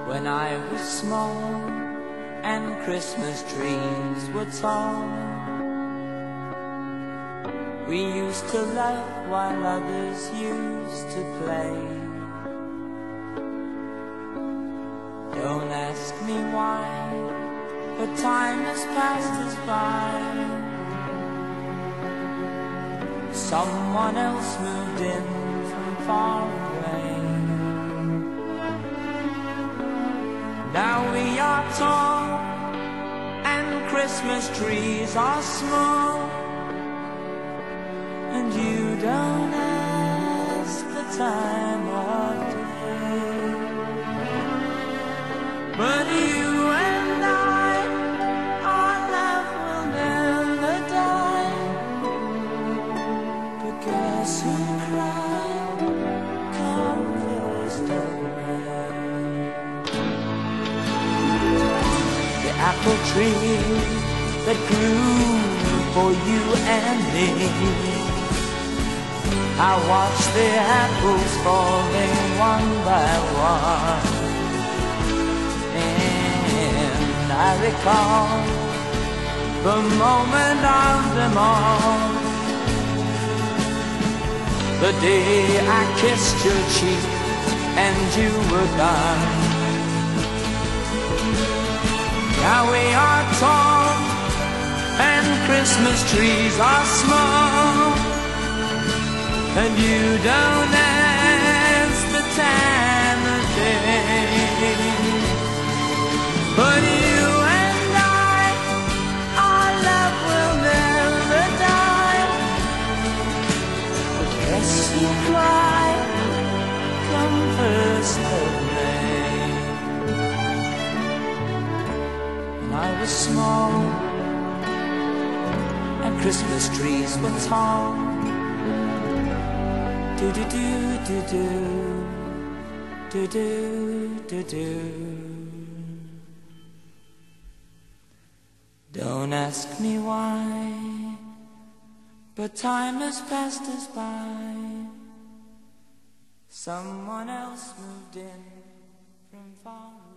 When I was small and Christmas trees were tall, we used to laugh while others used to play. Don't ask me why, but time has passed us by. Someone else moved in from far away. Now we are tall and Christmas trees are small, and you don't ask the time of day. But you and I, our love will never die. But guess who cried come first of May? The apple tree that grew for you and me, I watched the apples falling one by one, and I recall the moment of them all, the day I kissed your cheek and you were gone. Now we are tall and Christmas trees are small, and you don't ask the time of day. But you and I, our love will never die. But guess you cry come first of May. When I was small and Christmas trees were tall, do do do do do do do do. Don't ask me why, but time has passed us by. Someone else moved in from far away.